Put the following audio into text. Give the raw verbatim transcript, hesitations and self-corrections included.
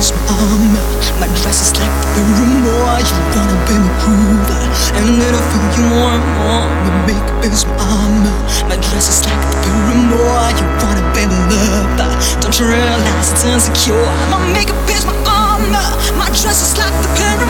is my armor. My dress is like the paramour. You wanna be my groove, and then I feel you more and more. My makeup is my armor. My dress is like the paramour. You wanna be my lover. Don't you realize it's insecure? My makeup is my armor. My dress is like the paramour.